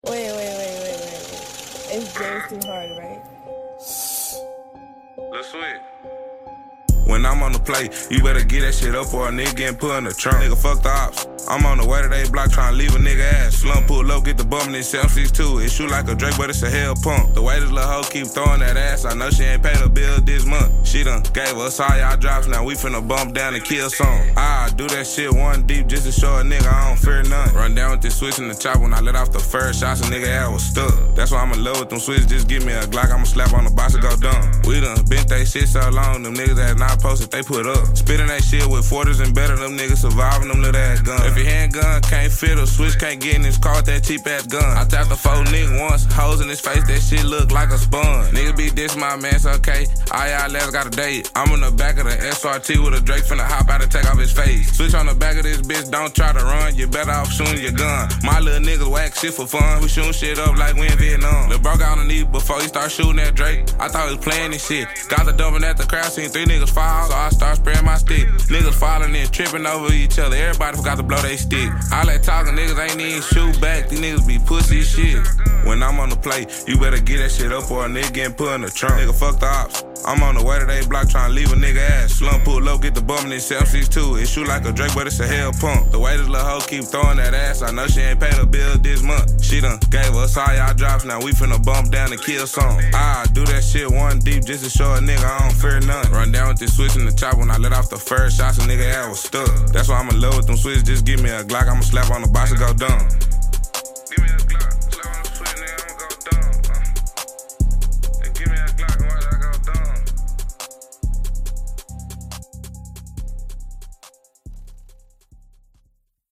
Wait. It's James too hard, right? Let's switch. When I'm on the play, you better get that shit up or a nigga getting put in the trunk. Nigga, fuck the ops. I'm on the way to they block trying to leave a nigga ass. Slump, pull up, get the bum in 762. It shoot like a Drake, but it's a hell pump. The way this little hoe keep throwing that ass, I know she ain't paid her bill this month. She done gave us all y'all drops, now we finna bump down and kill some. I do that shit one deep just to show a nigga I don't fear none. Run down with this switch in the chop when I let off the first shots, a nigga ass was stuck. That's why I'm in love with them switches, just give me a Glock, I'ma slap on the box and go dumb. We done bent they shit so long, them niggas that not posted, they put up. Spitting that shit with 40s and better, them niggas surviving them little ass guns. If your handgun can't fit or switch can't get in his car with that cheap ass gun. I tapped the 4 nigga once, hoes in his face, that shit look like a sponge. Niggas be diss my man, it's okay. All y'all last got a date. I'm in the back of the SRT with a Drake finna hop out and take off his face. Switch on the back of this bitch, don't try to run, you better off shooting your gun. My little niggas whack shit for fun, we shooting shit up like we in Vietnam. Lil' bro got on the knee before he start shooting at Drake. I thought he was playing this shit. Got the dumping at the crowd, seen 3 niggas fall, so I start spraying my stick. Niggas falling in, tripping over each other, everybody forgot to blow they stick. All that talking niggas ain't even shoot back, these niggas be pussy shit. When I'm on the play, you better get that shit up or a nigga getting put in the trunk. Nigga, fuck the ops. I'm on the way to they block trying to leave a nigga ass. Slump, pull up, get the bum in 762. It shoot like a Drake, but it's a hell pump. The way this little hoe keep throwing that ass, I know she ain't paid her bill this month. She done gave us all y'all drops, now we finna bump down and kill some. I do that shit one deep just to show a nigga I don't fear none. Run down with this switch in the chop when I let off the first shots, a nigga ass was stuck. That's why I'm in love with them switches, just give me a Glock, I'ma slap on the box and go dumb.